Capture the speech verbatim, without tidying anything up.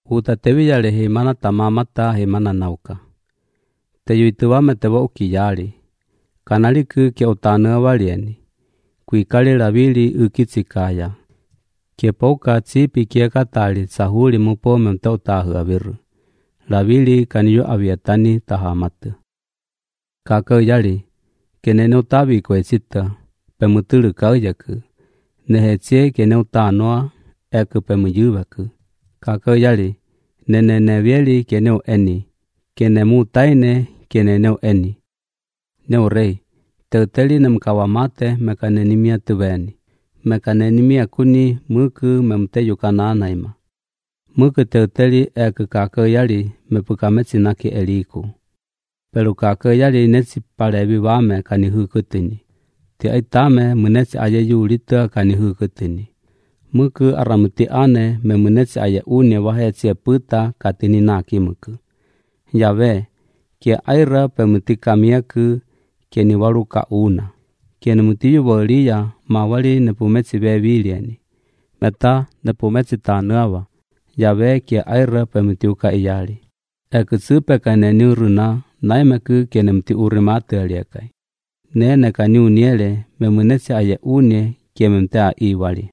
Utatewi yale he mana tamamata he mana nauka. Te yuituwa me te wa ukiyali. Kanali ku ke utana walieni. Kuikali lavili ukitsikaya. Ke pauka tsipi kia katali sahuli mupo memta utahu aviru. Lavili kaniyo aviatani tahamatu. Kaka yali. Kenene utavi kwe sita. Pemutulu kaujaku. Nehetsie kene utanoa. Eku pemujuvaku. Kaka yali. Nene nevieli keneo eni. Kene mutaine kene neo eni. Neo rei. Teuteli nemkawamate mekanenimia tuveni. Mekanenimia kuni muku memteyu kananaima. Muku teuteli eku kaka yali mepukametsinaki eliku. Pelu kaka yali nesi palevi wame kanihukutini. Ti aitame munesi ayeyu ulita kanihukutini. Muku aramuti ane me munesi aye une wahetsia puta katini naki muku. Yave, kia aira pemuti kamiaku keni waluka una. Keni mutiyu bolia mawali nepumetsi veviliani. Meta nepumetsi tanuawa. Yave kia aira pemuti uka iyali. Eku supe kaneni uruna naimeku kene mti urimate aliakai. Nene kani uniele me munesi aye une kia memtea iwali.